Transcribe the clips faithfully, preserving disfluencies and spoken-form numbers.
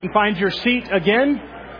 Find your seat again.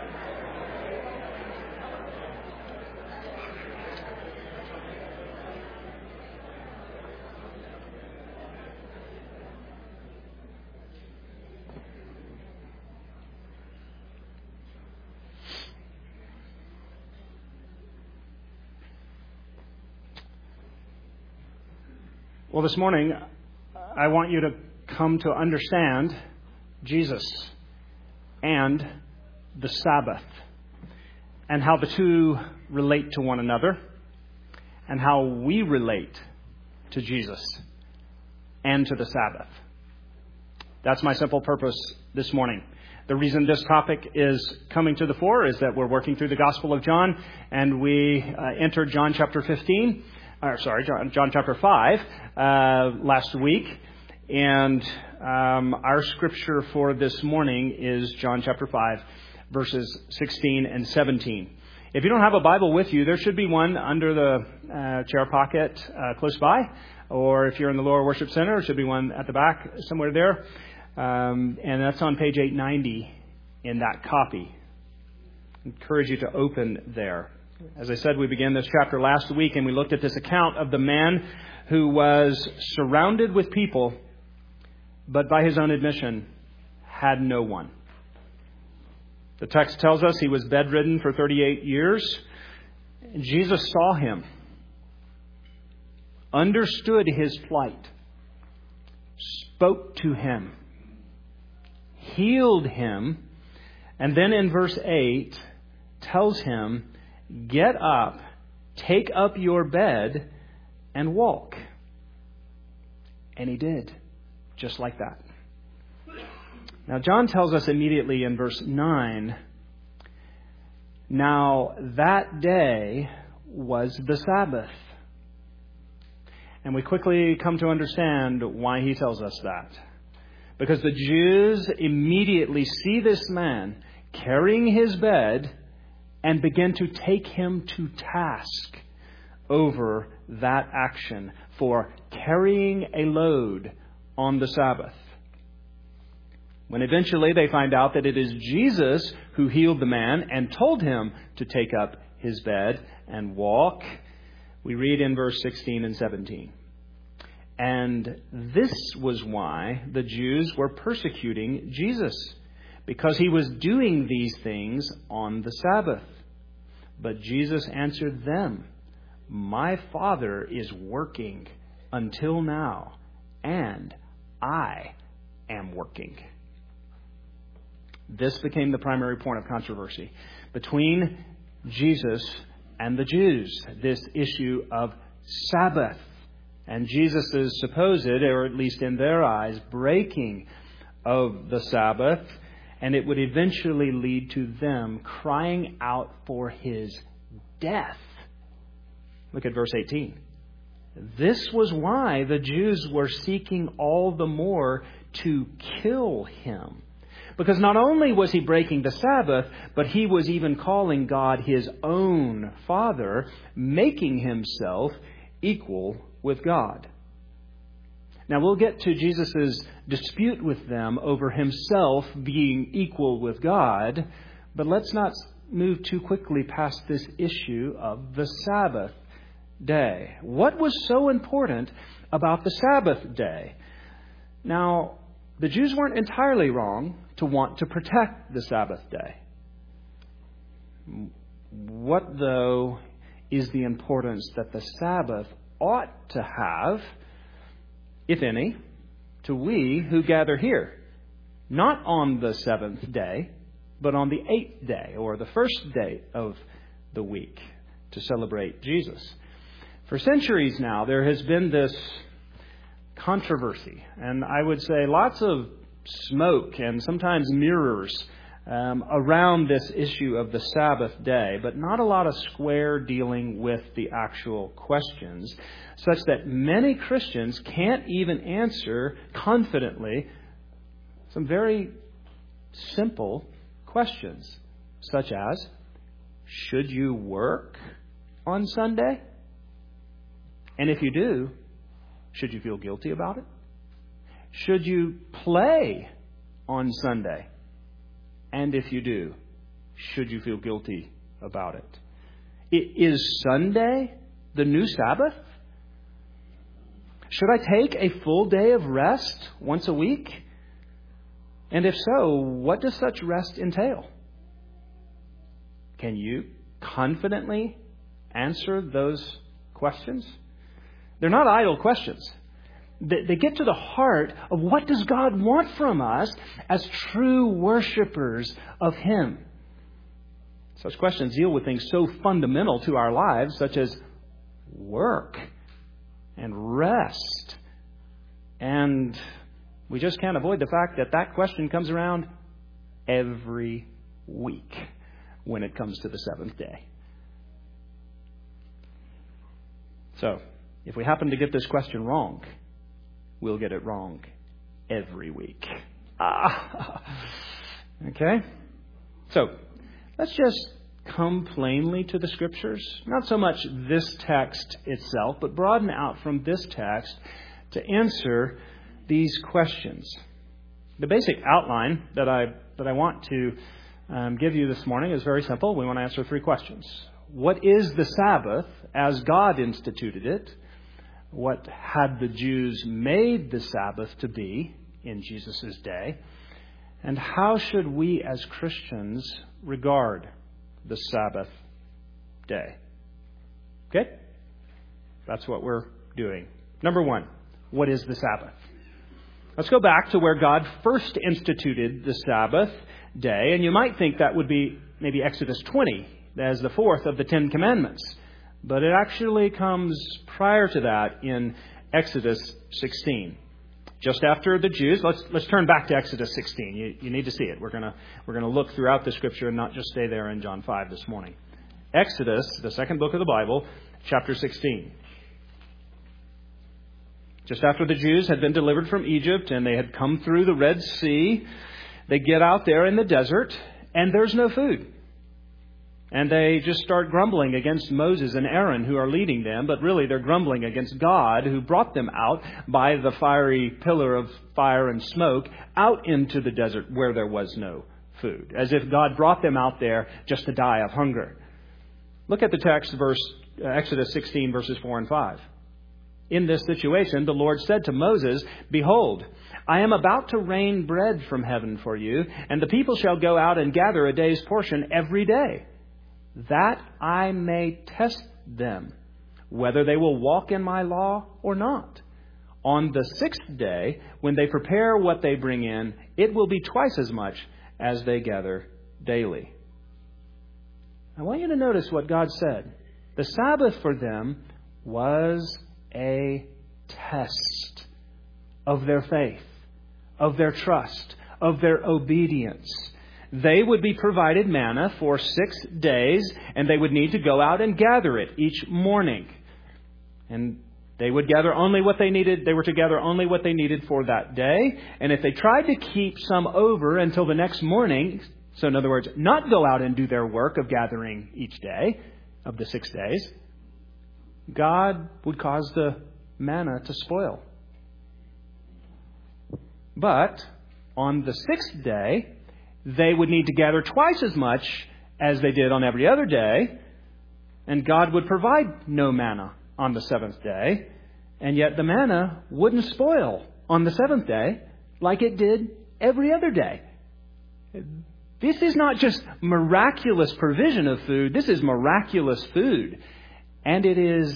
Well, this morning, I want you to come to understand Jesus and the Sabbath, and how the two relate to one another, and how we relate to Jesus and to the Sabbath. That's my simple purpose this morning. The reason this topic is coming to the fore is that we're working through the Gospel of John, and we uh, entered John chapter fifteen, or sorry, John, John chapter five uh, last week. And um, our scripture for this morning is John chapter five, verses sixteen and seventeen. If you don't have a Bible with you, there should be one under the uh, chair pocket uh, close by. Or if you're in the lower worship center, there should be one at the back somewhere there. Um, and that's on page eight ninety in that copy. I encourage you to open there. As I said, we began this chapter last week, and we looked at this account of the man who was surrounded with people, but by his own admission, had no one. The text tells us he was bedridden for thirty-eight years. Jesus saw him, understood his plight, spoke to him, healed him, and then in verse eight tells him, "Get up, take up your bed, and walk." And he did. Just like that. Now, John tells us immediately in verse nine, now that day was the Sabbath. And we quickly come to understand why he tells us that. Because the Jews immediately see this man carrying his bed and begin to take him to task over that action for carrying a load on the Sabbath. When eventually they find out that it is Jesus who healed the man and told him to take up his bed and walk, we read in verse sixteen and seventeen. And this was why the Jews were persecuting Jesus, because he was doing these things on the Sabbath. But Jesus answered them, "My Father is working until now, and I am working." This became the primary point of controversy between Jesus and the Jews, this issue of Sabbath and Jesus' supposed, or at least in their eyes, breaking of the Sabbath, and it would eventually lead to them crying out for his death. Look at verse eighteen. This was why the Jews were seeking all the more to kill him. Because not only was he breaking the Sabbath, but he was even calling God his own Father, making himself equal with God. Now we'll get to Jesus' dispute with them over himself being equal with God, but let's not move too quickly past this issue of the Sabbath day. What was so important about the Sabbath day? Now, the Jews weren't entirely wrong to want to protect the Sabbath day. What, though, is the importance that the Sabbath ought to have, if any, to we who gather here? Not on the seventh day, but on the eighth day, or the first day of the week, to celebrate Jesus. For centuries now, there has been this controversy, and I would say lots of smoke and sometimes mirrors um, around this issue of the Sabbath day, but not a lot of square dealing with the actual questions, such that many Christians can't even answer confidently some very simple questions, such as, should you work on Sunday? And if you do, should you feel guilty about it? Should you play on Sunday? And if you do, should you feel guilty about it? Is Sunday the new Sabbath? Should I take a full day of rest once a week? And if so, what does such rest entail? Can you confidently answer those questions? They're not idle questions. They get to the heart of what does God want from us as true worshipers of Him. Such questions deal with things so fundamental to our lives, such as work and rest. And we just can't avoid the fact that that question comes around every week when it comes to the seventh day. So, if we happen to get this question wrong, we'll get it wrong every week. Ah. Okay? So, let's just come plainly to the Scriptures. Not so much this text itself, but broaden out from this text to answer these questions. The basic outline that I that I want to um, give you this morning is very simple. We want to answer three questions. What is the Sabbath as God instituted it? What had the Jews made the Sabbath to be in Jesus' day? And how should we as Christians regard the Sabbath day? Okay? That's what we're doing. Number one, what is the Sabbath? Let's go back to where God first instituted the Sabbath day. And you might think that would be maybe Exodus twenty as the fourth of the Ten Commandments. But it actually comes prior to that in Exodus sixteen. Just after the Jews, let's let's turn back to Exodus sixteen. You, you need to see it. We're gonna we're gonna look throughout the Scripture and not just stay there in John five this morning. Exodus, the second book of the Bible, chapter sixteen. Just after the Jews had been delivered from Egypt and they had come through the Red Sea, they get out there in the desert and there's no food. And they just start grumbling against Moses and Aaron who are leading them, but really they're grumbling against God who brought them out by the fiery pillar of fire and smoke out into the desert where there was no food, as if God brought them out there just to die of hunger. Look at the text, verse uh, Exodus sixteen, verses four and five. In this situation, the Lord said to Moses, "Behold, I am about to rain bread from heaven for you, and the people shall go out and gather a day's portion every day, that I may test them, whether they will walk in my law or not. On the sixth day, when they prepare what they bring in, it will be twice as much as they gather daily." I want you to notice what God said. The Sabbath for them was a test of their faith, of their trust, of their obedience. They would be provided manna for six days, and they would need to go out and gather it each morning. And they would gather only what they needed. They were to gather only what they needed for that day. And if they tried to keep some over until the next morning, so in other words, not go out and do their work of gathering each day of the six days, God would cause the manna to spoil. But on the sixth day, they would need to gather twice as much as they did on every other day, and God would provide no manna on the seventh day, and yet the manna wouldn't spoil on the seventh day like it did every other day. This is not just miraculous provision of food, this is miraculous food. And it is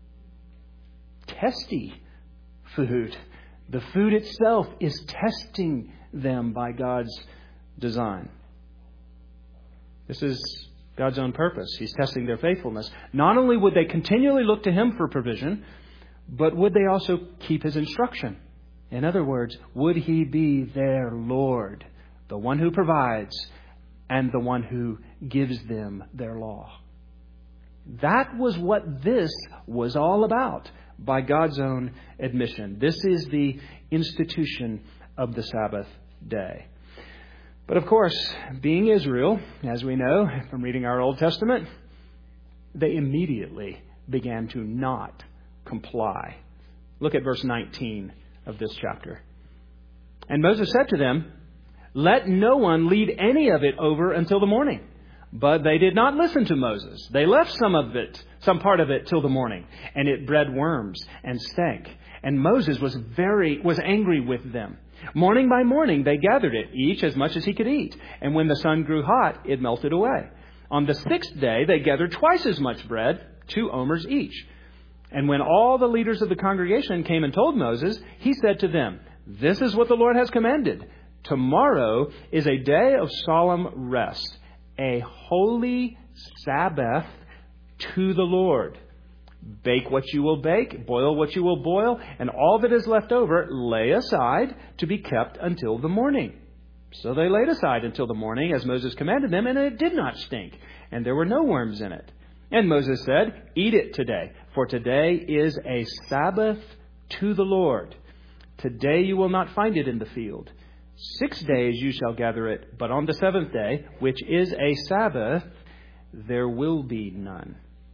testy food. The food itself is testing them by God's design. This is God's own purpose. He's testing their faithfulness. Not only would they continually look to Him for provision, but would they also keep His instruction? In other words, would He be their Lord, the one who provides and the one who gives them their law? That was what this was all about by God's own admission. This is the institution of the Sabbath day. But of course, being Israel, as we know from reading our Old Testament, they immediately began to not comply. Look at verse nineteen of this chapter. "And Moses said to them, Let no one lead any of it over until the morning." But they did not listen to Moses. They left some of it, some part of it till the morning, and it bred worms and stank. And Moses was very, was angry with them. Morning by morning they gathered it, each as much as he could eat. And when the sun grew hot, it melted away. On the sixth day they gathered twice as much bread, two omers each. And when all the leaders of the congregation came and told Moses, he said to them, "This is what the Lord has commanded. Tomorrow is a day of solemn rest, a holy Sabbath to the Lord. Bake what you will bake, boil what you will boil, and all that is left over lay aside to be kept until the morning." So they laid aside until the morning, as Moses commanded them, and it did not stink, and there were no worms in it. And Moses said, "Eat it today, for today is a Sabbath to the Lord. Today you will not find it in the field. Six days you shall gather it, but on the seventh day, which is a Sabbath, there will be none."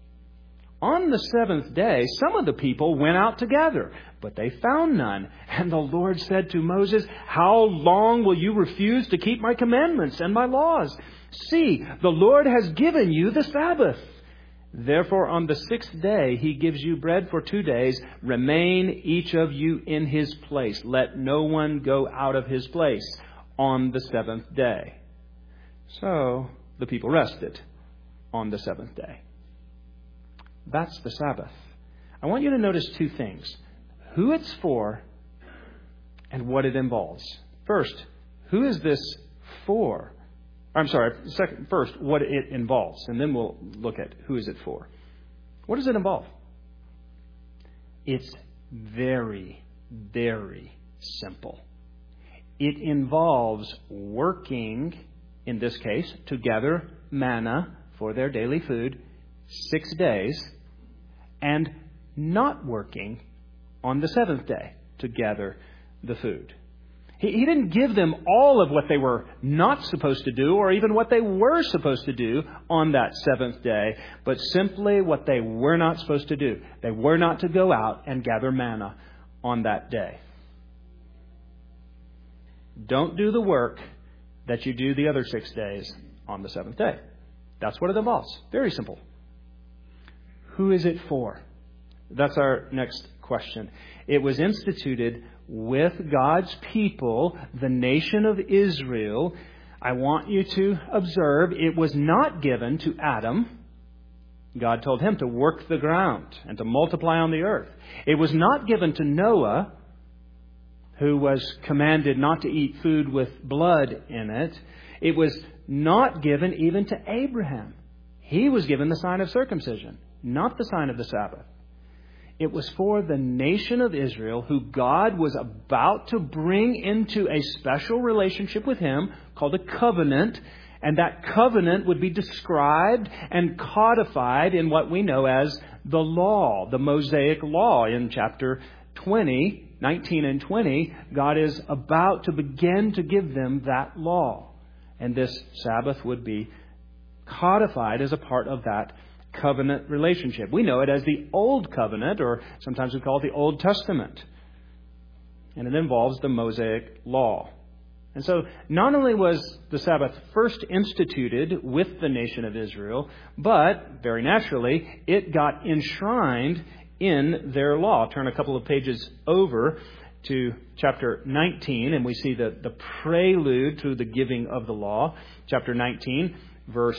On the seventh day, some of the people went out to gather, but they found none. And the Lord said to Moses, "How long will you refuse to keep my commandments and my laws? See, the Lord has given you the Sabbath. Therefore, on the sixth day, he gives you bread for two days. Remain each of you in his place. Let no one go out of his place on the seventh day." So the people rested on the seventh day. That's the Sabbath. I want you to notice two things: who it's for and what it involves. First, who is this for? I'm sorry, second, first, what it involves, and then we'll look at who is it for. What does it involve? It's very, very simple. It involves working, in this case, to gather manna for their daily food six days, and not working on the seventh day to gather the food. He, he didn't give them all of what they were not supposed to do, or even what they were supposed to do on that seventh day, but simply what they were not supposed to do. They were not to go out and gather manna on that day. Don't do the work that you do the other six days on the seventh day. That's what it involves. Very simple. Who is it for? That's our next question. It was instituted with God's people, the nation of Israel. I want you to observe it was not given to Adam. God told him to work the ground and to multiply on the earth. It was not given to Noah, who was commanded not to eat food with blood in it. It was not given even to Abraham. He was given the sign of circumcision, not the sign of the Sabbath. It was for the nation of Israel, who God was about to bring into a special relationship with him called a covenant. And that covenant would be described and codified in what we know as the law, the Mosaic law. In chapter twenty, nineteen and twenty, God is about to begin to give them that law. And this Sabbath would be codified as a part of that covenant relationship. We know it as the Old Covenant, or sometimes we call it the Old Testament. And it involves the Mosaic law. And so not only was the Sabbath first instituted with the nation of Israel, but very naturally it got enshrined in their law. Turn a couple of pages over to chapter nineteen, and we see the, the prelude to the giving of the law. Chapter nineteen, verse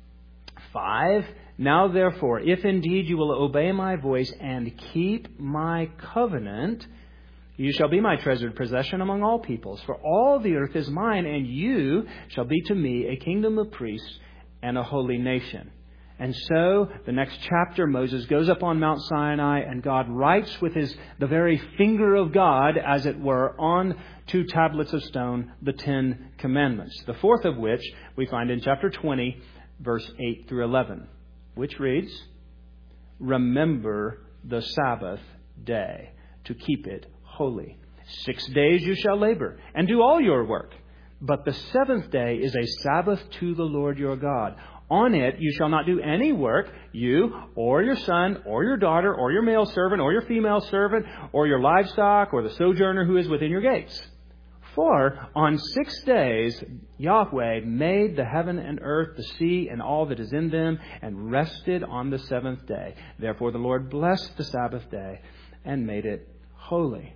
five. "Now therefore, if indeed you will obey my voice and keep my covenant, you shall be my treasured possession among all peoples. For all the earth is mine, and you shall be to me a kingdom of priests and a holy nation." And so, the next chapter, Moses goes up on Mount Sinai, and God writes with his the very finger of God, as it were, on two tablets of stone, the Ten Commandments. The fourth of which we find in chapter twenty, verse eight through eleven, which reads, "Remember the Sabbath day to keep it holy. Six days you shall labor and do all your work. But the seventh day is a Sabbath to the Lord your God. On it you shall not do any work, you or your son or your daughter or your male servant or your female servant or your livestock or the sojourner who is within your gates. For on six days Yahweh made the heaven and earth, the sea, and all that is in them, and rested on the seventh day. Therefore the Lord blessed the Sabbath day and made it holy.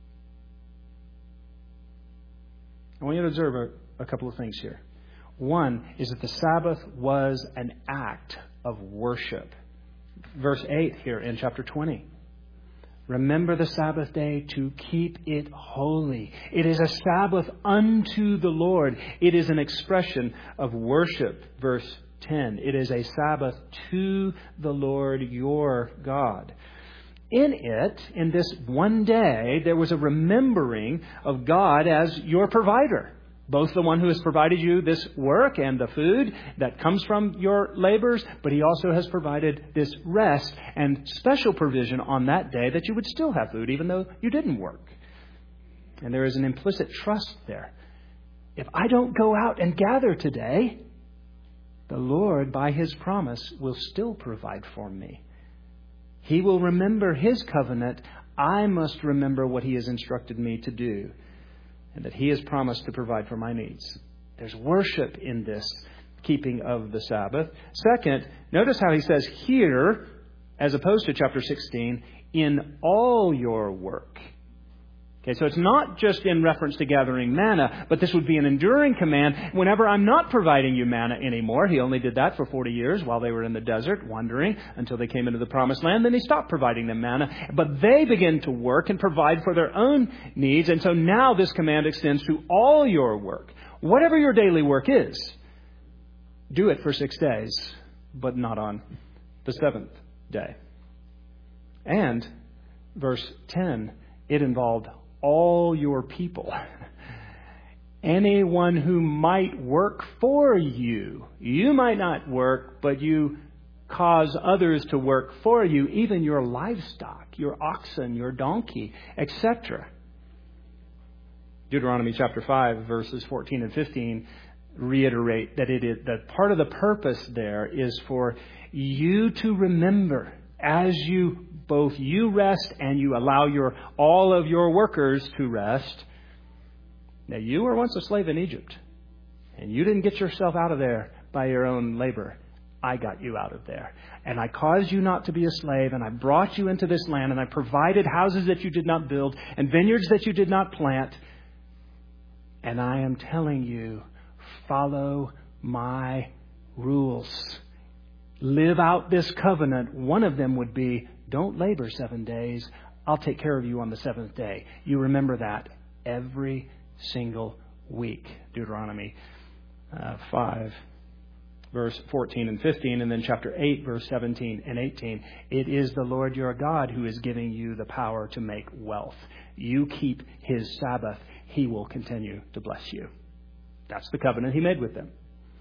I want you to observe a, a couple of things here. One is that the Sabbath was an act of worship. Verse eight here in chapter twenty. Remember the Sabbath day to keep it holy. It is a Sabbath unto the Lord. It is an expression of worship. Verse ten. It is a Sabbath to the Lord your God. In it, in this one day, there was a remembering of God as your provider. Both the one who has provided you this work and the food that comes from your labors, but He also has provided this rest and special provision on that day that you would still have food even though you didn't work. And there is an implicit trust there. If I don't go out and gather today, the Lord, by His promise, will still provide for me. He will remember His covenant. I must remember what He has instructed me to do, and that He has promised to provide for my needs. There's worship in this keeping of the Sabbath. Second, notice how He says here, as opposed to chapter sixteen, in all your work. Okay, so it's not just in reference to gathering manna, but this would be an enduring command. Whenever I'm not providing you manna anymore, He only did that for forty years while they were in the desert, wandering until they came into the promised land. Then He stopped providing them manna. But they begin to work and provide for their own needs. And so now this command extends to all your work. Whatever your daily work is, do it for six days, but not on the seventh day. And verse ten, it involved all your people. Anyone who might work for you. You might not work, but you cause others to work for you, even your livestock, your oxen, your donkey, et cetera. Deuteronomy chapter five, verses fourteen and fifteen reiterate that it is that part of the purpose there is for you to remember as you both you rest and you allow your all of your workers to rest. Now, you were once a slave in Egypt, and you didn't get yourself out of there by your own labor. I got you out of there. And I caused you not to be a slave, and I brought you into this land, and I provided houses that you did not build and vineyards that you did not plant. And I am telling you, follow my rules. Live out this covenant. One of them would be, don't labor seven days. I'll take care of you on the seventh day. You remember that every single week. Deuteronomy uh, five, verse fourteen and fifteen, and then chapter eight, verse seventeen and eighteen. It is the Lord your God who is giving you the power to make wealth. You keep His Sabbath. He will continue to bless you. That's the covenant He made with them.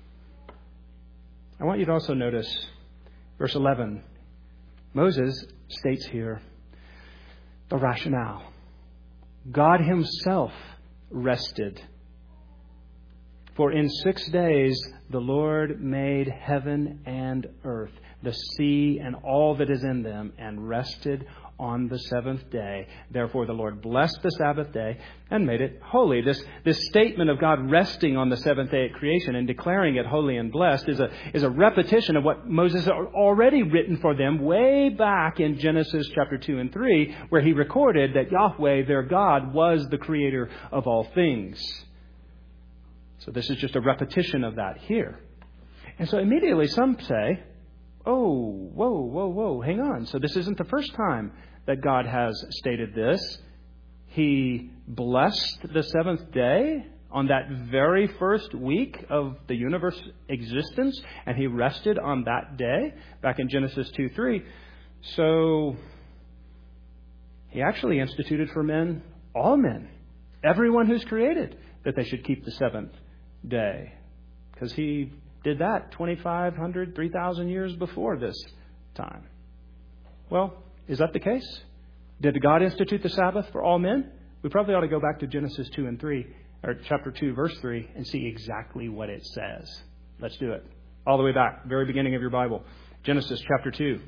I want you to also notice verse eleven. Moses states here the rationale. God Himself rested. For in six days the Lord made heaven and earth, the sea and all that is in them, and rested on the seventh day. Therefore the Lord blessed the Sabbath day and made it holy. This, this statement of God resting on the seventh day at creation and declaring it holy and blessed is a, is a repetition of what Moses had already written for them way back in Genesis chapter two and three, where he recorded that Yahweh, their God, was the creator of all things. So this is just a repetition of that here. And so immediately some say, oh, whoa, whoa, whoa, hang on. So this isn't the first time that God has stated this. He blessed the seventh day on that very first week of the universe existence, and He rested on that day back in Genesis two three. So He actually instituted for men, all men, everyone who's created, that they should keep the seventh day, because He did that twenty-five hundred, three thousand years before this time. Well, is that the case? Did God institute the Sabbath for all men? We probably ought to go back to Genesis two and three, or chapter two, verse three, and see exactly what it says. Let's do it. All the way back, very beginning of your Bible. Genesis chapter two.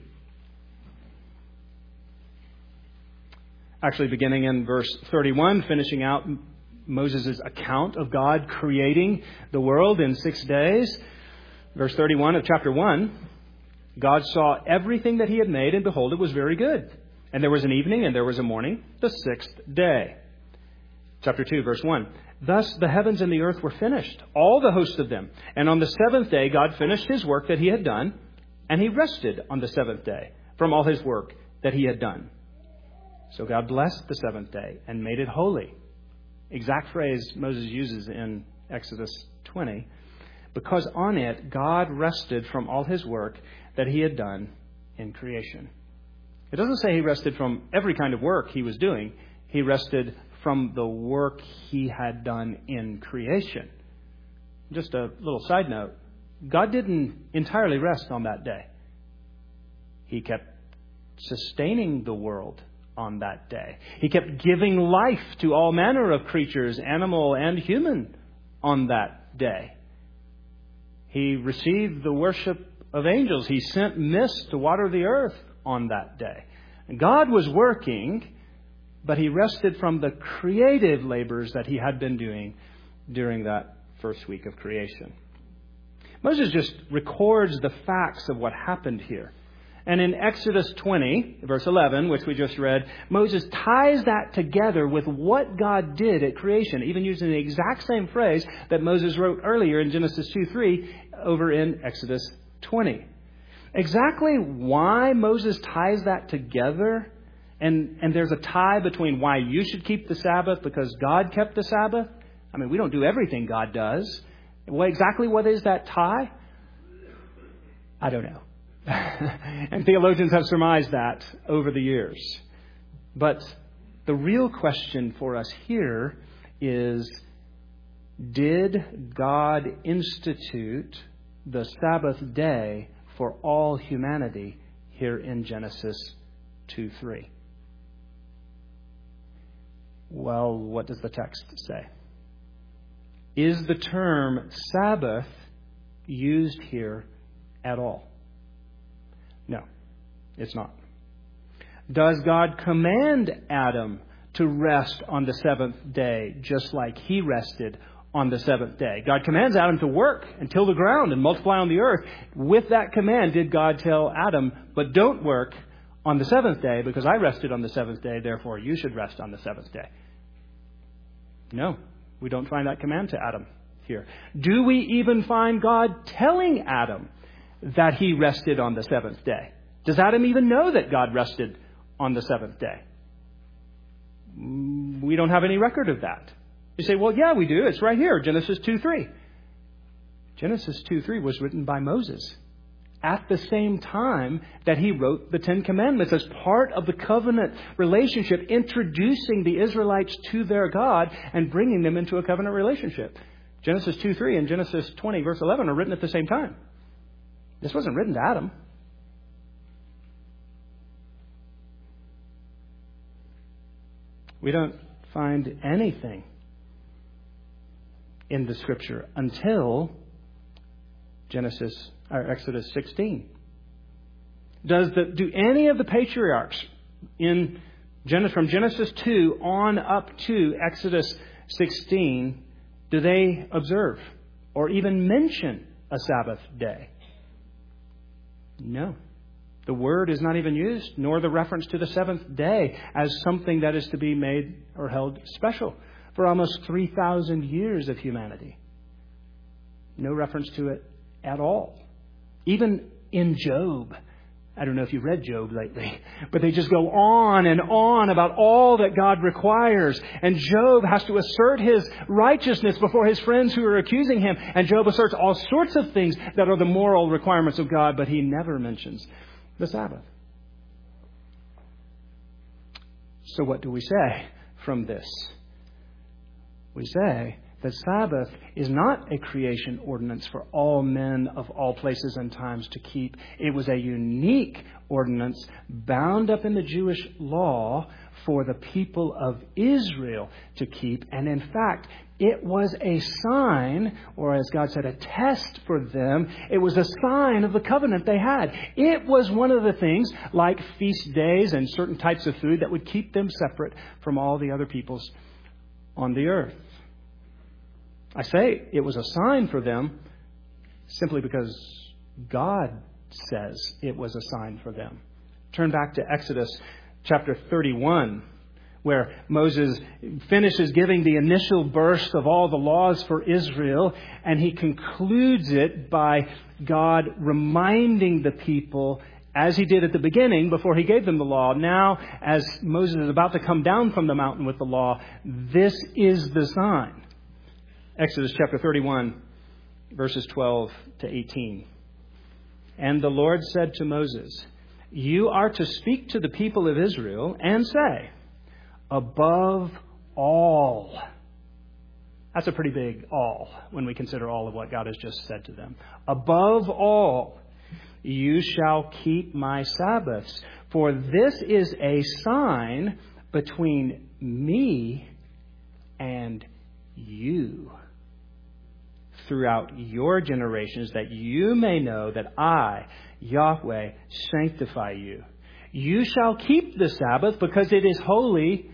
Actually beginning in verse thirty-one, finishing out Moses' account of God creating the world in six days. Verse thirty-one of chapter one, God saw everything that he had made, and behold, it was very good. And there was an evening, and there was a morning, the sixth day. Chapter two, verse one. Thus the heavens and the earth were finished, all the host of them. And on the seventh day God finished his work that he had done, and he rested on the seventh day from all his work that he had done. So God blessed the seventh day and made it holy. Exact phrase Moses uses in Exodus twenty. Because on it God rested from all his work that he had done in creation. It doesn't say he rested from every kind of work he was doing. He rested from the work he had done in creation. Just a little side note. God didn't entirely rest on that day. He kept sustaining the world on that day. He kept giving life to all manner of creatures, animal and human, on that day. He received the worship of angels. He sent mist to water the earth on that day. God was working, but he rested from the creative labors that he had been doing during that first week of creation. Moses just records the facts of what happened here. And in Exodus twenty, verse eleven, which we just read, Moses ties that together with what God did at creation, even using the exact same phrase that Moses wrote earlier in Genesis two three over in Exodus twenty. Exactly why Moses ties that together, and, and there's a tie between why you should keep the Sabbath because God kept the Sabbath. I mean, we don't do everything God does. Well, exactly what is that tie? I don't know. And theologians have surmised that over the years. But the real question for us here is, did God institute the Sabbath day for all humanity here in Genesis two three? Well, what does the text say? Is the term Sabbath used here at all? No, it's not. Does God command Adam to rest on the seventh day just like he rested on the seventh day? God commands Adam to work and till the ground and multiply on the earth. With that command, did God tell Adam, but don't work on the seventh day because I rested on the seventh day, therefore you should rest on the seventh day? No, we don't find that command to Adam here. Do we even find God telling Adam that he rested on the seventh day? Does Adam even know that God rested on the seventh day? We don't have any record of that. You say, well, yeah, we do. It's right here, Genesis two three. Genesis two three was written by Moses at the same time that he wrote the Ten Commandments as part of the covenant relationship, introducing the Israelites to their God and bringing them into a covenant relationship. Genesis two three and Genesis twenty, verse eleven are written at the same time. This wasn't written to Adam. We don't find anything in the Scripture until Genesis or Exodus sixteen. Does the do any of the patriarchs in Genesis from Genesis two on up to Exodus sixteen, do they observe or even mention a Sabbath day? No. The word is not even used, nor the reference to the seventh day as something that is to be made or held special for almost three thousand years of humanity. No reference to it at all. Even in Job. I don't know if you've read Job lately, but they just go on and on about all that God requires. And Job has to assert his righteousness before his friends who are accusing him. And Job asserts all sorts of things that are the moral requirements of God, but he never mentions the Sabbath. So what do we say from this? We say that Sabbath is not a creation ordinance for all men of all places and times to keep. It was a unique ordinance bound up in the Jewish law for the people of Israel to keep. And in fact, it was a sign, or as God said, a test for them. It was a sign of the covenant they had. It was one of the things, like feast days and certain types of food, that would keep them separate from all the other peoples on the earth. I say it was a sign for them simply because God says it was a sign for them. Turn back to Exodus chapter thirty-one, where Moses finishes giving the initial burst of all the laws for Israel, and he concludes it by God reminding the people, as he did at the beginning before he gave them the law. Now, as Moses is about to come down from the mountain with the law, this is the sign. Exodus chapter thirty-one, verses twelve to eighteen. And the Lord said to Moses, "You are to speak to the people of Israel and say, above all." That's a pretty big all when we consider all of what God has just said to them. "Above all, you shall keep my Sabbaths, for this is a sign between me and you throughout your generations, that you may know that I, Yahweh, sanctify you. You shall keep the Sabbath because it is holy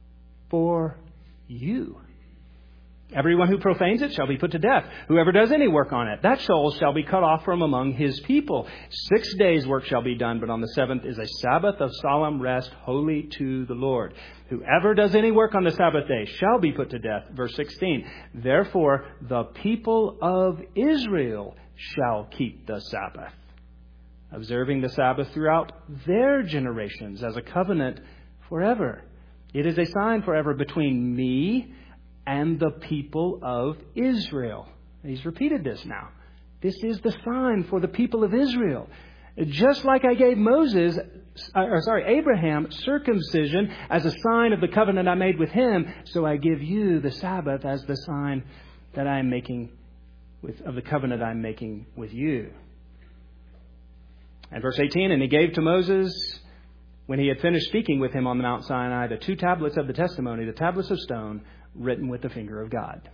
for you. Everyone who profanes it shall be put to death. Whoever does any work on it, that soul shall be cut off from among his people. Six days' work shall be done, but on the seventh is a Sabbath of solemn rest, holy to the Lord. Whoever does any work on the Sabbath day shall be put to death." Verse sixteen. "Therefore, the people of Israel shall keep the Sabbath, observing the Sabbath throughout their generations as a covenant forever. It is a sign forever between me and the people of Israel." He's repeated this now. This is the sign for the people of Israel. Just like I gave Moses, or sorry, Abraham circumcision as a sign of the covenant I made with him, so I give you the Sabbath as the sign that I am making with, of the covenant I'm making with you. And verse eighteen, "And he gave to Moses, when he had finished speaking with him on the Mount Sinai, the two tablets of the testimony, the tablets of stone, written with the finger of God."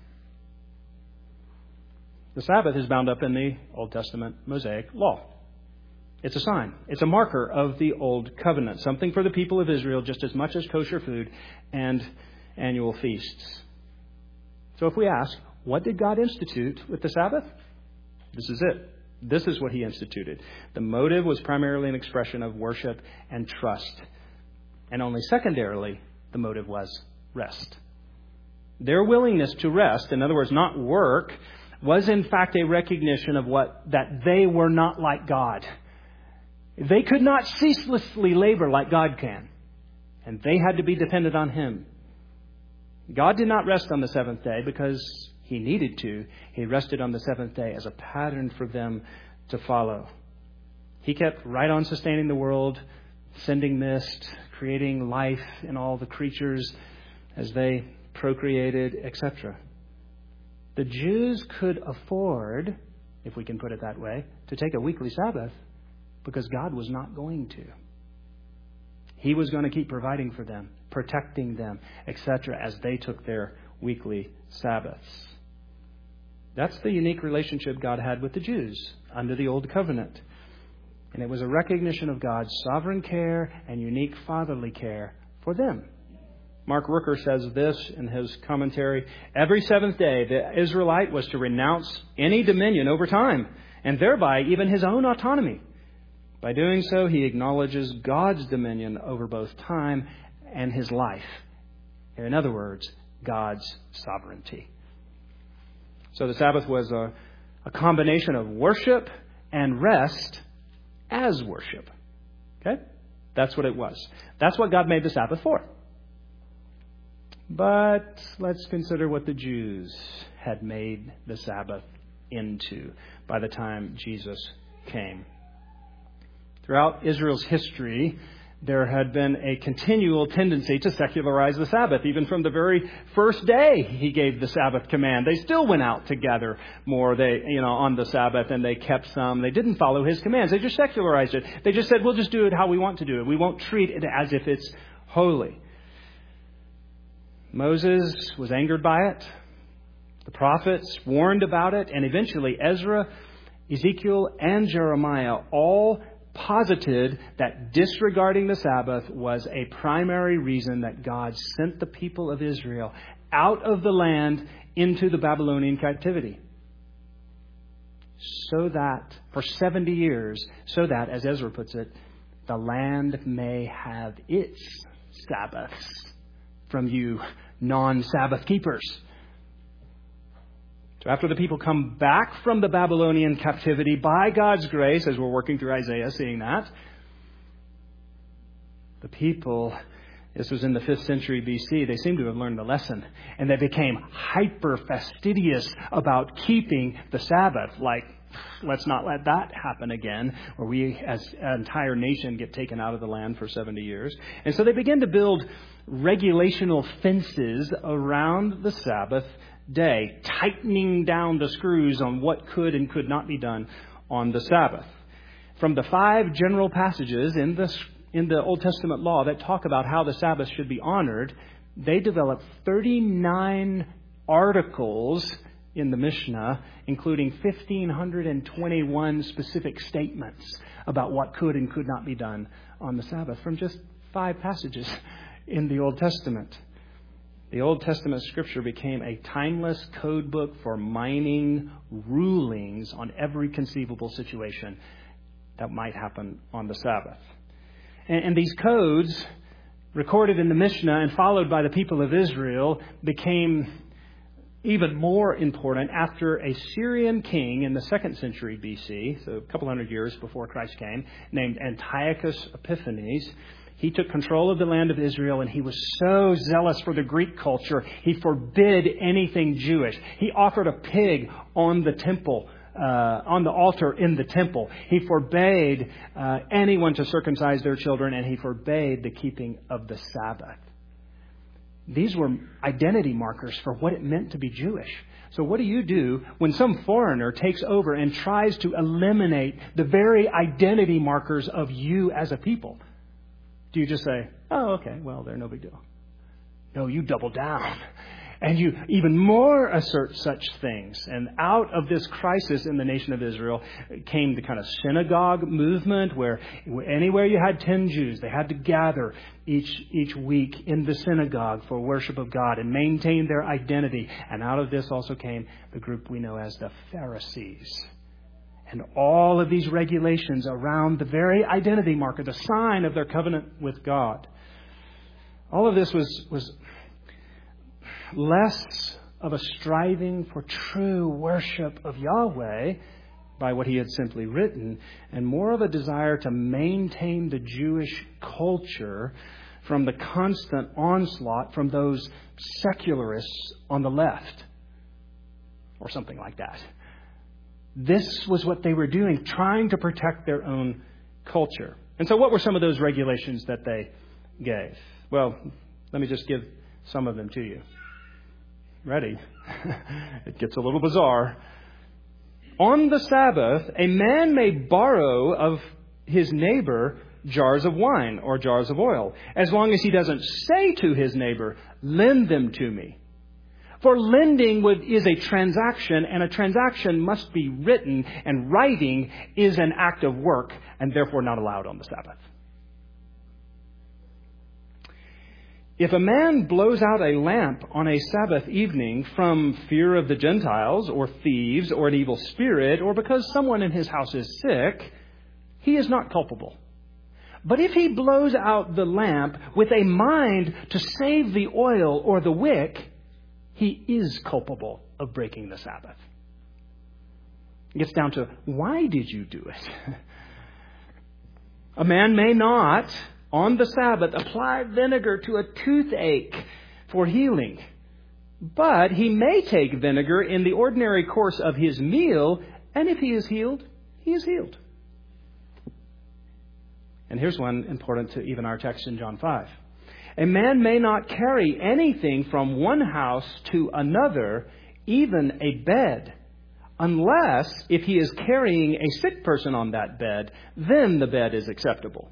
The Sabbath is bound up in the Old Testament Mosaic law. It's a sign. It's a marker of the Old Covenant, something for the people of Israel just as much as kosher food and annual feasts. So if we ask, what did God institute with the Sabbath? This is it. This is what he instituted. The motive was primarily an expression of worship and trust. And only secondarily, the motive was rest. Their willingness to rest, in other words, not work, was in fact a recognition of what that they were not like God. They could not ceaselessly labor like God can, and they had to be dependent on him. God did not rest on the seventh day because he needed to. He rested on the seventh day as a pattern for them to follow. He kept right on sustaining the world, sending mist, creating life in all the creatures as they procreated, et cetera. The Jews could afford, if we can put it that way, to take a weekly Sabbath because God was not going to. He was going to keep providing for them, protecting them, et cetera, as they took their weekly Sabbaths. That's the unique relationship God had with the Jews under the Old Covenant. And it was a recognition of God's sovereign care and unique fatherly care for them. Mark Rooker says this in his commentary: "Every seventh day, the Israelite was to renounce any dominion over time, and thereby even his own autonomy. By doing so, he acknowledges God's dominion over both time and his life. In other words, God's sovereignty." So the Sabbath was a, a combination of worship and rest as worship. Okay? That's what it was. That's what God made the Sabbath for. But let's consider what the Jews had made the Sabbath into by the time Jesus came. Throughout Israel's history, there had been a continual tendency to secularize the Sabbath. Even from the very first day he gave the Sabbath command, they still went out to gather more they, you know, on the Sabbath, and they kept some. They didn't follow his commands. They just secularized it. They just said, we'll just do it how we want to do it. We won't treat it as if it's holy. Moses was angered by it. The prophets warned about it. And eventually Ezra, Ezekiel, and Jeremiah all posited that disregarding the Sabbath was a primary reason that God sent the people of Israel out of the land into the Babylonian captivity. So that, for seventy years, so that, as Ezra puts it, the land may have its Sabbaths from you non-Sabbath keepers. So after the people come back from the Babylonian captivity by God's grace, as we're working through Isaiah, seeing that, the people, this was in the fifth century B C, they seem to have learned the lesson. And they became hyper fastidious about keeping the Sabbath. Like, let's not let that happen again, where we as an entire nation get taken out of the land for seventy years. And so they began to build regulational fences around the Sabbath day, tightening down the screws on what could and could not be done on the Sabbath. From the five general passages in the in the Old Testament law that talk about how the Sabbath should be honored, they developed thirty-nine articles in the Mishnah, including one thousand five hundred twenty-one specific statements about what could and could not be done on the Sabbath from just five passages in the Old Testament. The Old Testament scripture became a timeless code book for mining rulings on every conceivable situation that might happen on the Sabbath. And, and these codes, recorded in the Mishnah and followed by the people of Israel, became even more important after a Syrian king in the second century B C, so a couple hundred years before Christ came, named Antiochus Epiphanes. He took control of the land of Israel, and he was so zealous for the Greek culture, he forbid anything Jewish. He offered a pig on the temple, uh, on the altar in the temple. He forbade uh, anyone to circumcise their children, and he forbade the keeping of the Sabbath. These were identity markers for what it meant to be Jewish. So what do you do when some foreigner takes over and tries to eliminate the very identity markers of you as a people? Do you just say, oh, okay, well, they're no big deal? No, you double down. And you even more assert such things. And out of this crisis in the nation of Israel came the kind of synagogue movement where anywhere you had ten Jews, they had to gather each each week in the synagogue for worship of God and maintain their identity. And out of this also came the group we know as the Pharisees. And all of these regulations around the very identity marker, the sign of their covenant with God. All of this was was less of a striving for true worship of Yahweh by what he had simply written, and more of a desire to maintain the Jewish culture from the constant onslaught from those secularists on the left, or something like that. This was what they were doing, trying to protect their own culture. And so what were some of those regulations that they gave? Well, let me just give some of them to you. Ready? It gets a little bizarre. On the Sabbath, a man may borrow of his neighbor jars of wine or jars of oil, as long as he doesn't say to his neighbor, lend them to me. For lending would, is a transaction, and a transaction must be written, and writing is an act of work, and therefore not allowed on the Sabbath. If a man blows out a lamp on a Sabbath evening from fear of the Gentiles, or thieves, or an evil spirit, or because someone in his house is sick, he is not culpable. But if he blows out the lamp with a mind to save the oil or the wick, he is culpable of breaking the Sabbath. It gets down to, why did you do it? A man may not, on the Sabbath, apply vinegar to a toothache for healing. But he may take vinegar in the ordinary course of his meal, and if he is healed, he is healed. And here's one important to even our text in John five. A man may not carry anything from one house to another, even a bed, unless if he is carrying a sick person on that bed, then the bed is acceptable.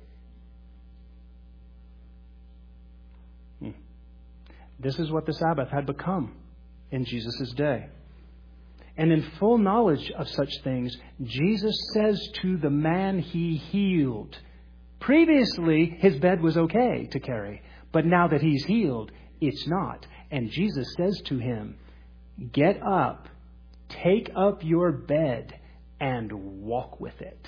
Hmm. This is what the Sabbath had become in Jesus' day. And in full knowledge of such things, Jesus says to the man he healed, previously his bed was okay to carry, but now that he's healed, it's not. And Jesus says to him, Get up, take up your bed, and walk with it.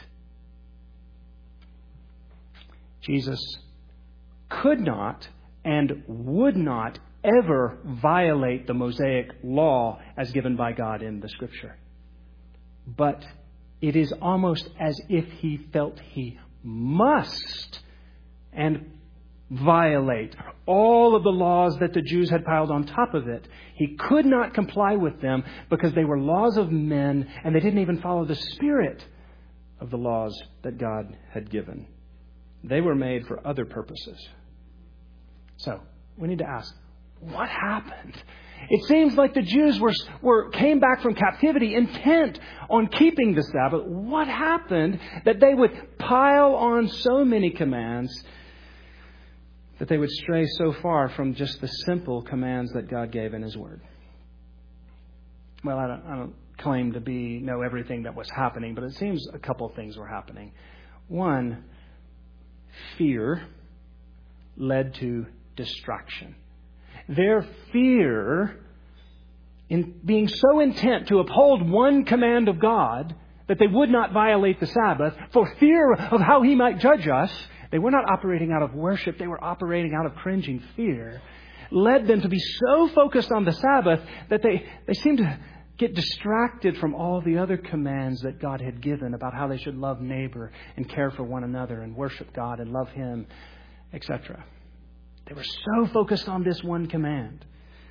Jesus could not and would not ever violate the Mosaic law as given by God in the Scripture. But it is almost as if he felt he must and violate all of the laws that the Jews had piled on top of it. He could not comply with them because they were laws of men and they didn't even follow the spirit of the laws that God had given. They were made for other purposes. So, we need to ask, what happened? It seems like the Jews were, were came back from captivity intent on keeping the Sabbath. What happened that they would pile on so many commands that they would stray so far from just the simple commands that God gave in His Word? Well, I don't, I don't claim to be know everything that was happening, but it seems a couple of things were happening. One, fear led to distraction. Their fear in being so intent to uphold one command of God that they would not violate the Sabbath for fear of how He might judge us. They were not operating out of worship. They were operating out of cringing fear. Led them to be so focused on the Sabbath that they, they seemed to get distracted from all the other commands that God had given about how they should love neighbor and care for one another and worship God and love Him, et cetera. They were so focused on this one command.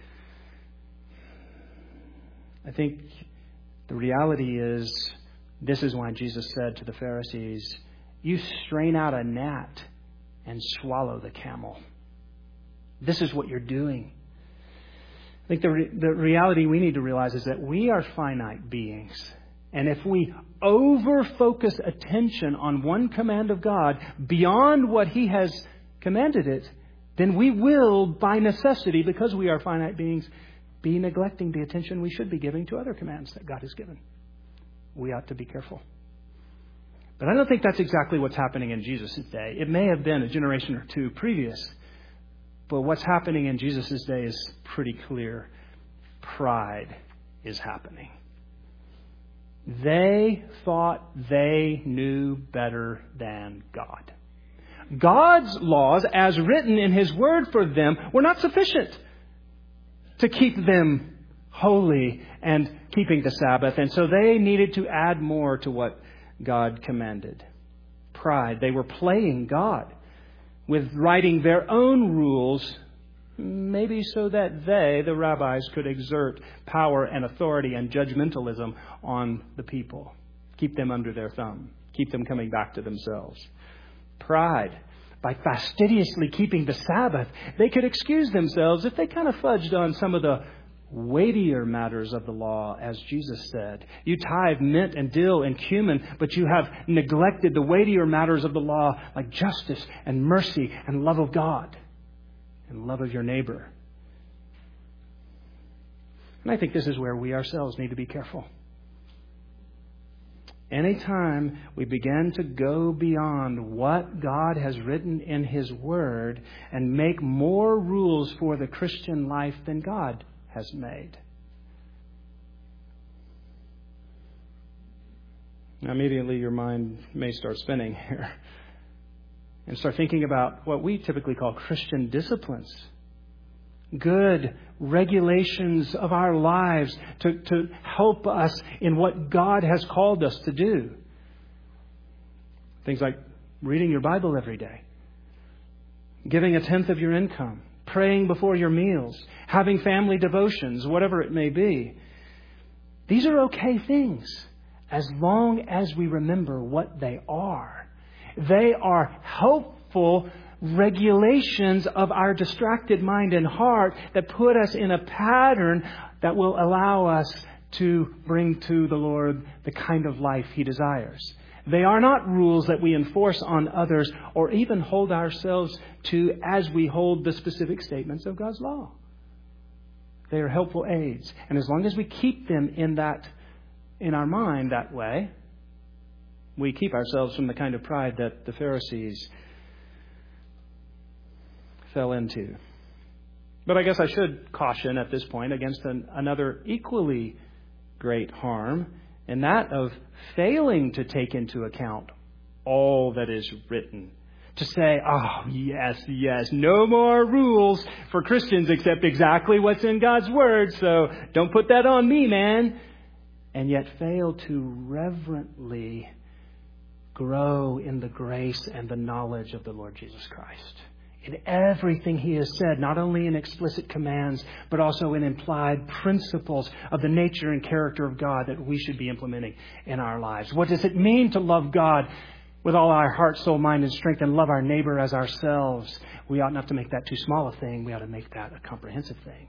I think the reality is, this is why Jesus said to the Pharisees, you strain out a gnat and swallow the camel. This is what you're doing. I think the, re- the reality we need to realize is that we are finite beings. And if we over-focus attention on one command of God beyond what He has commanded it, then we will, by necessity, because we are finite beings, be neglecting the attention we should be giving to other commands that God has given. We ought to be careful. But I don't think that's exactly what's happening in Jesus' day. It may have been a generation or two previous. But what's happening in Jesus' day is pretty clear. Pride is happening. They thought they knew better than God. God's laws, as written in His Word for them, were not sufficient to keep them holy and keeping the Sabbath. And so they needed to add more to what God commanded. Pride. They were playing God with writing their own rules, maybe so that they, the rabbis, could exert power and authority and judgmentalism on the people. Keep them under their thumb. Keep them coming back to themselves. Pride. By fastidiously keeping the Sabbath, they could excuse themselves if they kind of fudged on some of the weightier matters of the law, as Jesus said. You tithe mint and dill and cumin, but you have neglected the weightier matters of the law, like justice and mercy and love of God and love of your neighbor. And I think this is where we ourselves need to be careful. Anytime we begin to go beyond what God has written in His Word and make more rules for the Christian life than God has made. Now, immediately your mind may start spinning here and start thinking about what we typically call Christian disciplines. Good regulations of our lives to, to help us in what God has called us to do. Things like reading your Bible every day, giving a tenth of your income, praying before your meals, having family devotions, whatever it may be. These are okay things as long as we remember what they are. They are helpful regulations of our distracted mind and heart that put us in a pattern that will allow us to bring to the Lord the kind of life He desires. They are not rules that we enforce on others or even hold ourselves to as we hold the specific statements of God's law. They are helpful aids. And as long as we keep them in that, in our mind that way, we keep ourselves from the kind of pride that the Pharisees fell into. But I guess I should caution at this point against an, another equally great harm, and that of failing to take into account all that is written. To say, oh, yes, yes, no more rules for Christians except exactly what's in God's Word, so don't put that on me, man. And yet fail to reverently grow in the grace and the knowledge of the Lord Jesus Christ. In everything He has said, not only in explicit commands, but also in implied principles of the nature and character of God that we should be implementing in our lives. What does it mean to love God with all our heart, soul, mind, and strength, and love our neighbor as ourselves? We ought not to make that too small a thing. We ought to make that a comprehensive thing.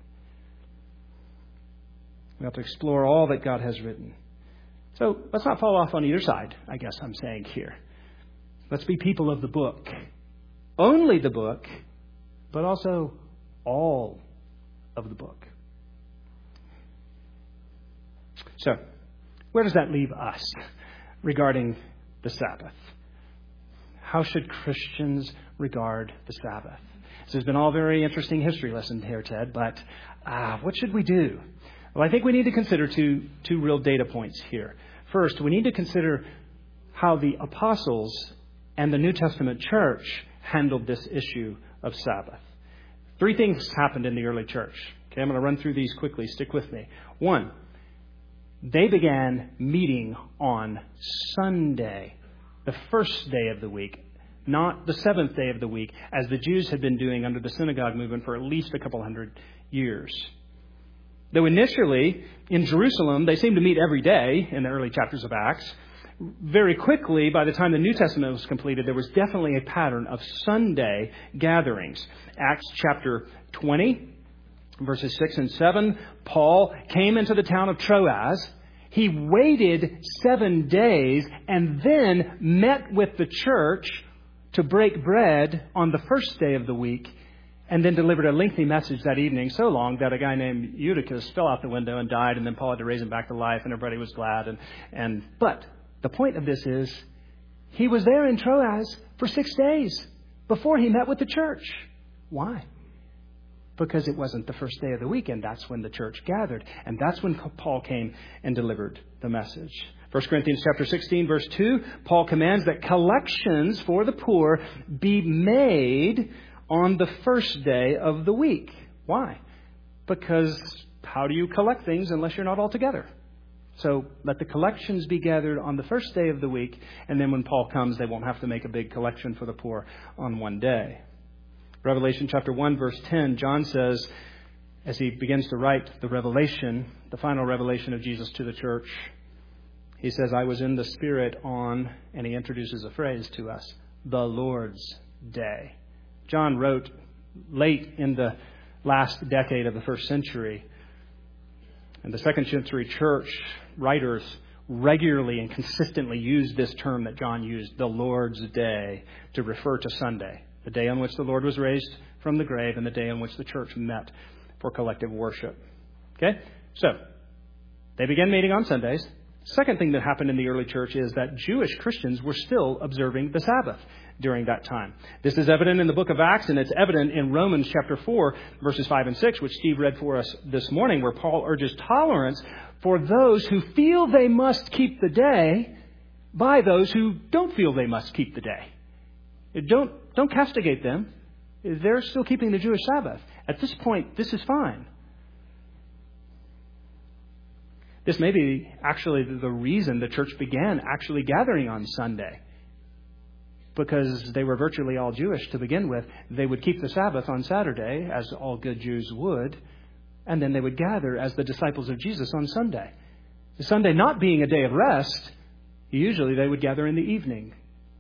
We ought to explore all that God has written. So let's not fall off on either side, I guess I'm saying here. Let's be people of the book. Only the book, but also all of the book. So, where does that leave us regarding the Sabbath? How should Christians regard the Sabbath? This has been all very interesting history lesson here, Ted, but uh, what should we do? Well, I think we need to consider two, two real data points here. First, we need to consider how the apostles and the New Testament church handled this issue of Sabbath. Three things happened in the early church. Okay, I'm going to run through these quickly. Stick with me. One, they began meeting on Sunday, the first day of the week, not the seventh day of the week, as the Jews had been doing under the synagogue movement for at least a couple hundred years. Though initially, in Jerusalem, they seemed to meet every day in the early chapters of Acts, very quickly, by the time the New Testament was completed, there was definitely a pattern of Sunday gatherings. Acts chapter twenty, verses six and seven, Paul came into the town of Troas. He waited seven days and then met with the church to break bread on the first day of the week, and then delivered a lengthy message that evening, so long that a guy named Eutychus fell out the window and died, and then Paul had to raise him back to life, and everybody was glad. And, and but the point of this is, he was there in Troas for six days before he met with the church. Why? Because it wasn't the first day of the weekend. That's when the church gathered. And that's when Paul came and delivered the message. First Corinthians chapter sixteen, verse two, Paul commands that collections for the poor be made on the first day of the week. Why? Because how do you collect things unless you're not all together? So let the collections be gathered on the first day of the week, and then when Paul comes, they won't have to make a big collection for the poor on one day. Revelation chapter one, verse ten, John says, as he begins to write the revelation, the final revelation of Jesus to the church, he says, I was in the Spirit on, and he introduces a phrase to us, the Lord's day. John wrote late in the last decade of the first century. And the second century church writers regularly and consistently used this term that John used, the Lord's day, to refer to Sunday, the day on which the Lord was raised from the grave and the day on which the church met for collective worship. Okay? So, they began meeting on Sundays. Second thing that happened in the early church is that Jewish Christians were still observing the Sabbath during that time. This is evident in the book of Acts, and it's evident in Romans chapter four, verses five and six, which Steve read for us this morning, where Paul urges tolerance for those who feel they must keep the day by those who don't feel they must keep the day. Don't, don't castigate them. They're still keeping the Jewish Sabbath. At this point, this is fine. This may be actually the reason the church began actually gathering on Sunday. Because they were virtually all Jewish to begin with. They would keep the Sabbath on Saturday, as all good Jews would. And then they would gather as the disciples of Jesus on Sunday. The Sunday not being a day of rest, usually they would gather in the evening.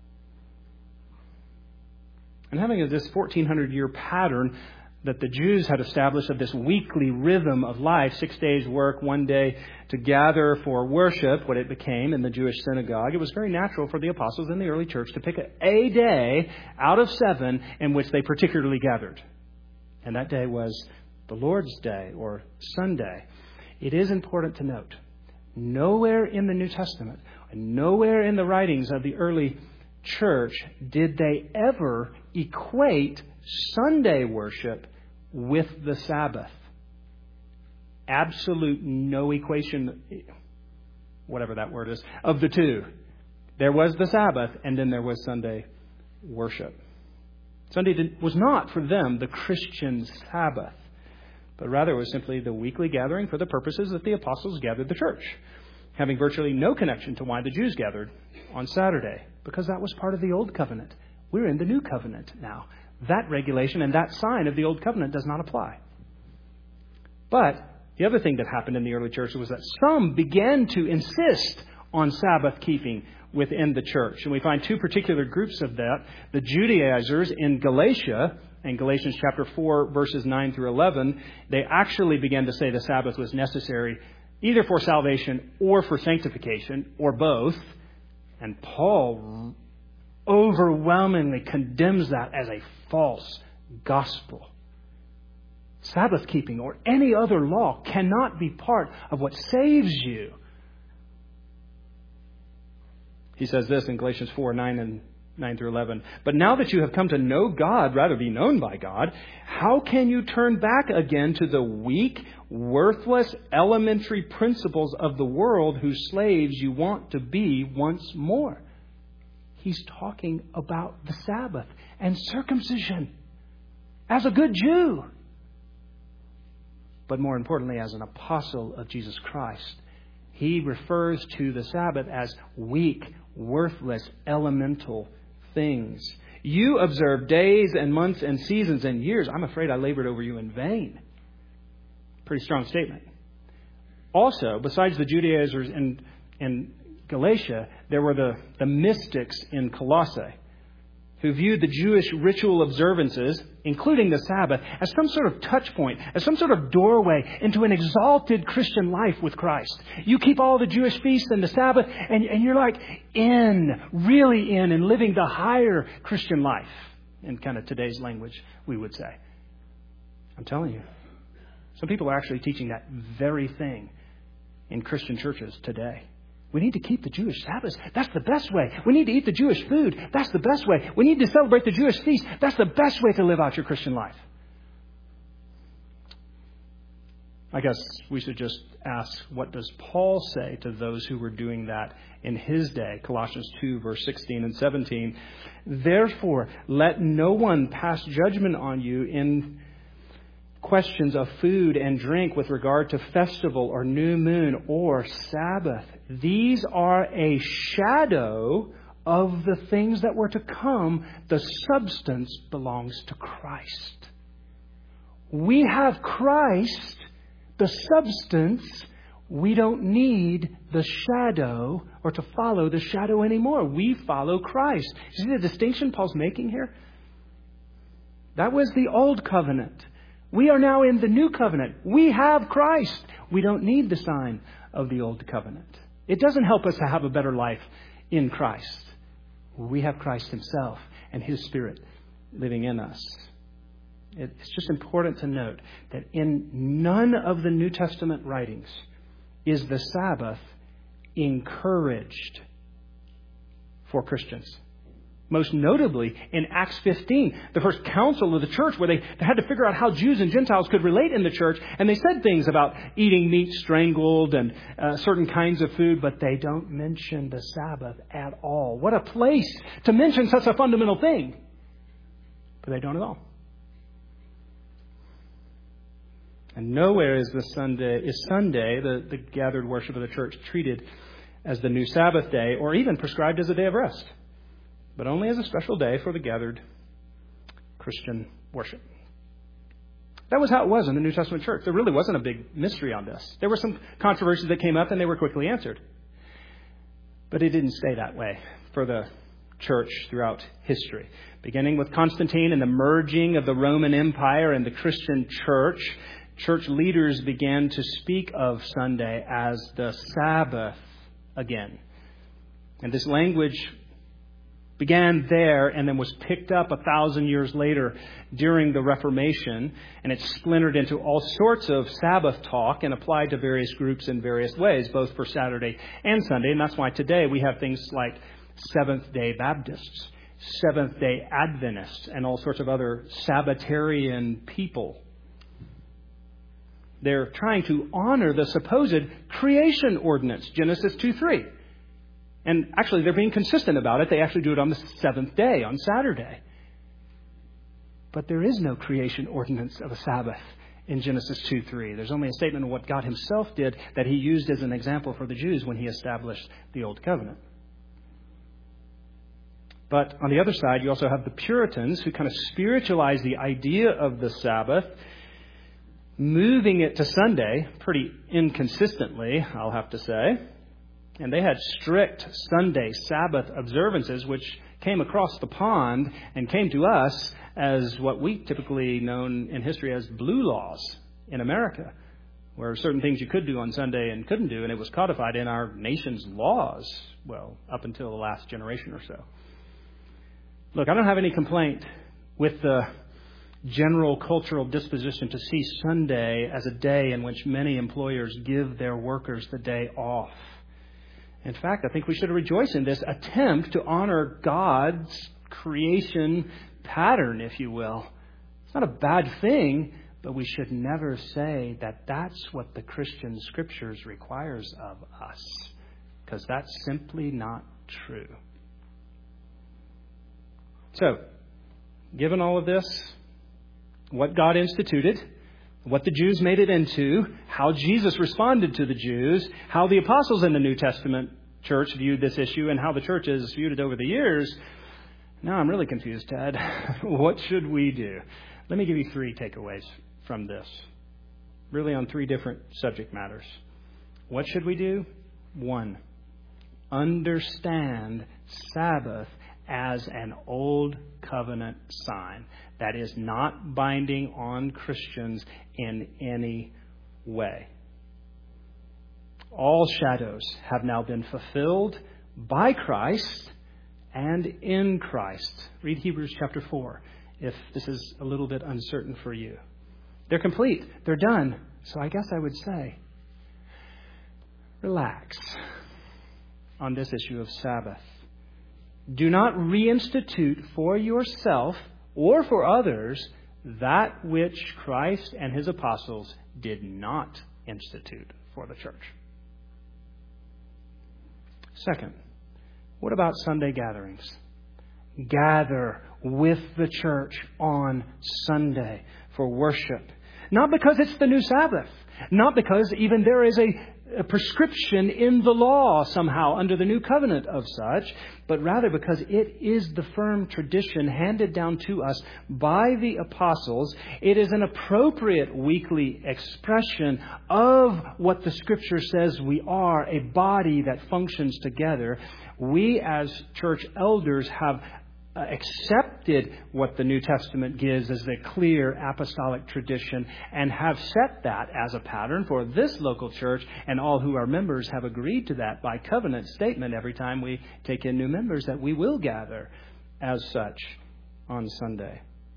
And having this fourteen hundred year pattern that the Jews had established of this weekly rhythm of life, six days work, one day to gather for worship, what it became in the Jewish synagogue, it was very natural for the apostles in the early church to pick a day out of seven in which they particularly gathered. And that day was the Lord's Day, or Sunday. It is important to note, nowhere in the New Testament, nowhere in the writings of the early church did they ever equate Sunday worship with the Sabbath. Absolute no equation, whatever that word is, of the two. There was the Sabbath, and then there was Sunday worship. Sunday did, was not for them the Christian Sabbath, but rather it was simply the weekly gathering for the purposes that the apostles gathered the church, having virtually no connection to why the Jews gathered on Saturday, because that was part of the Old Covenant. We're in the New Covenant now. That regulation and that sign of the Old Covenant does not apply. But the other thing that happened in the early church was that some began to insist on Sabbath keeping within the church. And we find two particular groups of that. The Judaizers in Galatia, in Galatians chapter four, verses nine through eleven, they actually began to say the Sabbath was necessary either for salvation or for sanctification, or both. And Paul overwhelmingly condemns that as a false gospel. Sabbath keeping or any other law cannot be part of what saves you. He says this in Galatians four, nine and nine through eleven. But now that you have come to know God, rather be known by God, how can you turn back again to the weak, worthless, elementary principles of the world whose slaves you want to be once more? He's talking about the Sabbath and circumcision as a good Jew. But more importantly, as an apostle of Jesus Christ, he refers to the Sabbath as weak, worthless, elemental things. You observe days and months and seasons and years. I'm afraid I labored over you in vain. Pretty strong statement. Also, besides the Judaizers in, in Galatia, there were the, the mystics in Colossae, who viewed the Jewish ritual observances, including the Sabbath, as some sort of touch point, as some sort of doorway into an exalted Christian life with Christ. You keep all the Jewish feasts and the Sabbath, and, and you're like in, really in, and living the higher Christian life. In kind of today's language, we would say. I'm telling you, some people are actually teaching that very thing in Christian churches today. We need to keep the Jewish Sabbaths. That's the best way. We need to eat the Jewish food. That's the best way. We need to celebrate the Jewish feast. That's the best way to live out your Christian life. I guess we should just ask, what does Paul say to those who were doing that in his day? Colossians two, verse sixteen and seventeen. Therefore, let no one pass judgment on you in questions of food and drink with regard to festival or new moon or Sabbath. These are a shadow of the things that were to come. The substance belongs to Christ. We have Christ, the substance. We don't need the shadow or to follow the shadow anymore. We follow Christ. You see the distinction Paul's making here? That was the old covenant. We are now in the new covenant. We have Christ. We don't need the sign of the old covenant. It doesn't help us to have a better life in Christ. We have Christ himself and his Spirit living in us. It's just important to note that in none of the New Testament writings is the Sabbath encouraged for Christians. Most notably in Acts fifteen, the first council of the church, where they, they had to figure out how Jews and Gentiles could relate in the church. And they said things about eating meat strangled and uh, certain kinds of food, but they don't mention the Sabbath at all. What a place to mention such a fundamental thing. But they don't at all. And nowhere is the Sunday, is Sunday, the, the gathered worship of the church, treated as the new Sabbath day or even prescribed as a day of rest, but only as a special day for the gathered Christian worship. That was how it was in the New Testament church. There really wasn't a big mystery on this. There were some controversies that came up and they were quickly answered. But it didn't stay that way for the church throughout history. Beginning with Constantine and the merging of the Roman Empire and the Christian church, church leaders began to speak of Sunday as the Sabbath again. And this language began there and then was picked up a thousand years later during the Reformation, and it splintered into all sorts of Sabbath talk and applied to various groups in various ways, both for Saturday and Sunday. And that's why today we have things like Seventh-day Baptists, Seventh-day Adventists, and all sorts of other Sabbatarian people They're trying to honor the supposed creation ordinance, Genesis two three. And actually, they're being consistent about it. They actually do it on the seventh day, on Saturday. But there is no creation ordinance of a Sabbath in Genesis two three. There's only a statement of what God himself did that he used as an example for the Jews when he established the Old Covenant. But on the other side, you also have the Puritans who kind of spiritualize the idea of the Sabbath, moving it to Sunday pretty inconsistently, I'll have to say. And they had strict Sunday Sabbath observances, which came across the pond and came to us as what we typically known in history as blue laws in America, where certain things you could do on Sunday and couldn't do, and it was codified in our nation's laws, well, up until the last generation or so. Look, I don't have any complaint with the general cultural disposition to see Sunday as a day in which many employers give their workers the day off. In fact, I think we should rejoice in this attempt to honor God's creation pattern, if you will. It's not a bad thing, but we should never say that that's what the Christian Scriptures requires of us, because that's simply not true. So, given all of this, what God instituted, what the Jews made it into, how Jesus responded to the Jews, how the apostles in the New Testament church viewed this issue, and how the church has viewed it over the years, now I'm really confused, Ted. What should we do? Let me give you three takeaways from this, really on three different subject matters. What should we do? One, understand Sabbath as an old covenant sign that is not binding on Christians in any way. All shadows have now been fulfilled by Christ and in Christ. Read Hebrews chapter four if this is a little bit uncertain for you. They're complete. They're done. So I guess I would say, relax on this issue of Sabbath. Do not reinstitute for yourself or for others that which Christ and his apostles did not institute for the church. Second, what about Sunday gatherings? Gather with the church on Sunday for worship. Not because it's the new Sabbath. Not because even there is a a prescription in the law somehow under the new covenant of such, but rather because it is the firm tradition handed down to us by the apostles. It is an appropriate weekly expression of what the Scripture says we are, a body that functions together. We as church elders have Uh, accepted what the New Testament gives as the clear apostolic tradition and have set that as a pattern for this local church, and all who are members have agreed to that by covenant statement every time we take in new members that we will gather as such on Sunday.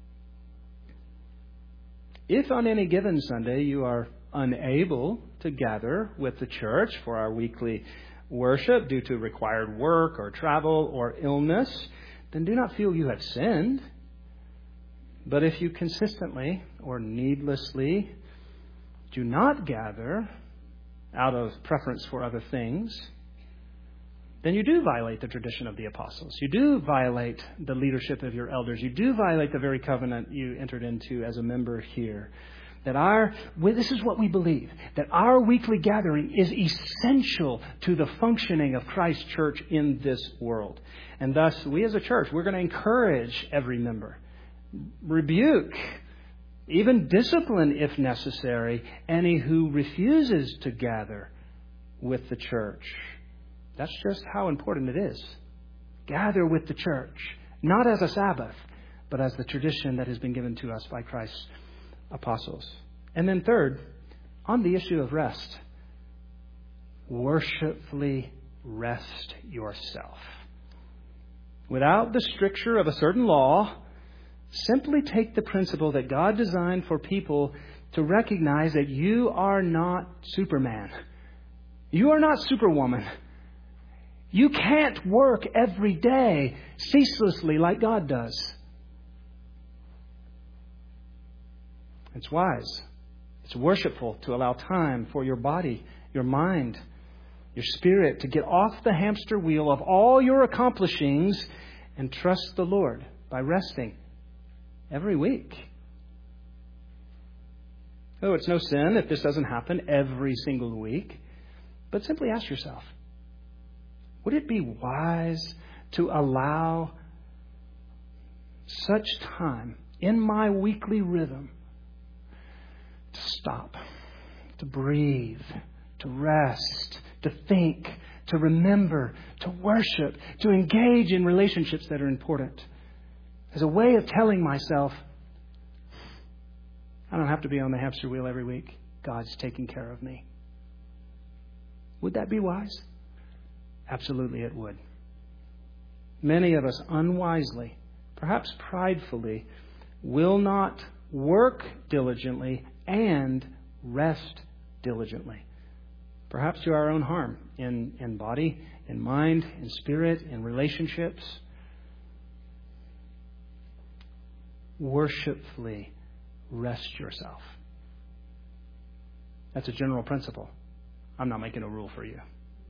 If on any given Sunday you are unable to gather with the church for our weekly worship due to required work or travel or illness, then do not feel you have sinned. But if you consistently or needlessly do not gather out of preference for other things, then you do violate the tradition of the apostles. You do violate the leadership of your elders. You do violate the very covenant you entered into as a member here. That our, this is what we believe, that our weekly gathering is essential to the functioning of Christ's church in this world. And thus, we as a church, we're going to encourage every member, rebuke, even discipline if necessary, any who refuses to gather with the church. That's just how important it is. Gather with the church, not as a Sabbath, but as the tradition that has been given to us by Christ's apostles. And then third, on the issue of rest, worshipfully rest yourself. Without the stricture of a certain law, simply take the principle that God designed for people to recognize that you are not Superman. You are not Superwoman. You can't work every day ceaselessly like God does. It's wise It's worshipful to allow time for your body, your mind, your spirit to get off the hamster wheel of all your accomplishings and trust the Lord by resting every week. Oh, it's no sin if this doesn't happen every single week. But simply ask yourself, would it be wise to allow such time in my weekly rhythm to stop, to breathe, to rest, to think, to remember, to worship, to engage in relationships that are important, as a way of telling myself, I don't have to be on the hamster wheel every week. God's taking care of me. Would that be wise? Absolutely it would. Many of us unwisely, perhaps pridefully, will not work diligently and rest diligently. Perhaps to our own harm in, in body, in mind, in spirit, in relationships. Worshipfully rest yourself. That's a general principle. I'm not making a rule for you.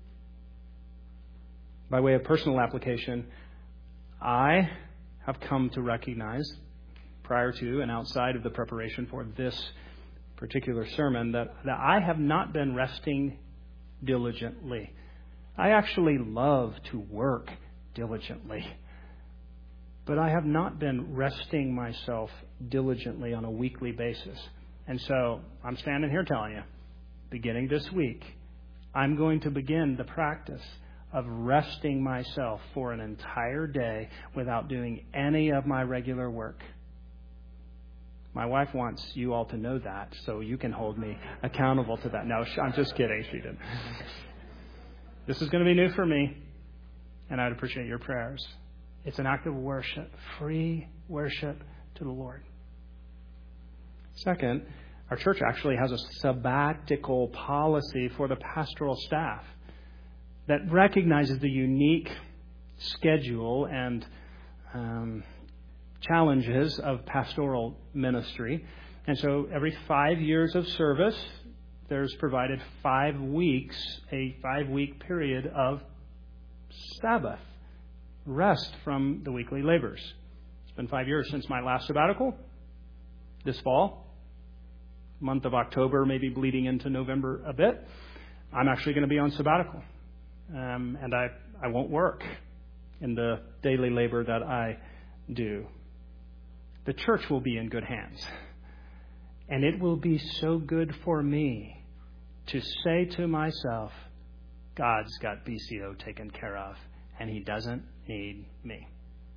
By way of personal application, I have come to recognize, prior to and outside of the preparation for this particular sermon, that, that I have not been resting diligently. I actually love to work diligently. But I have not been resting myself diligently on a weekly basis. And so I'm standing here telling you, beginning this week, I'm going to begin the practice of resting myself for an entire day without doing any of my regular work. My wife wants you all to know that, so you can hold me accountable to that. No, I'm just kidding. She didn't. This is going to be new for me, and I'd appreciate your prayers. It's an act of worship, free worship to the Lord. Second, our church actually has a sabbatical policy for the pastoral staff that recognizes the unique schedule and um, challenges of pastoral ministry. And so every five years of service, there's provided five weeks, a five-week period of Sabbath, rest from the weekly labors. It's been five years since my last sabbatical. This fall, month of October, maybe bleeding into November a bit, I'm actually going to be on sabbatical. Um, and I, I won't work in the daily labor that I do. The church will be in good hands. And it will be so good for me to say to myself, God's got B C O taken care of, and He doesn't need me.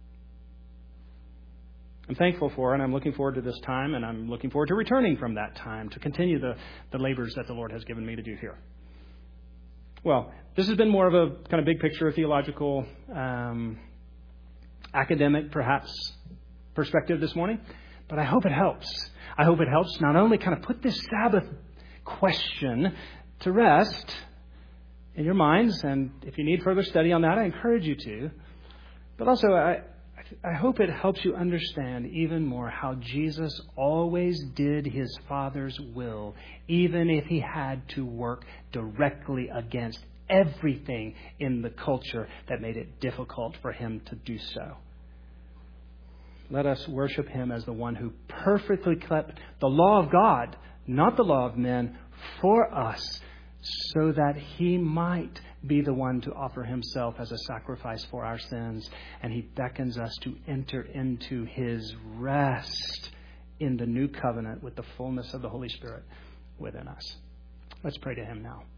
I'm thankful for, and I'm looking forward to this time, and I'm looking forward to returning from that time to continue the, the labors that the Lord has given me to do here. Well, this has been more of a kind of big picture, theological, um, academic, perhaps, perspective this morning, but I hope it helps. I hope it helps not only kind of put this Sabbath question to rest in your minds, and if you need further study on that, I encourage you to, but also I, I hope it helps you understand even more how Jesus always did His Father's will, even if He had to work directly against everything in the culture that made it difficult for Him to do so. Let us worship Him as the one who perfectly kept the law of God, not the law of men, for us, so that He might be the one to offer Himself as a sacrifice for our sins. And He beckons us to enter into His rest in the new covenant with the fullness of the Holy Spirit within us. Let's pray to Him now.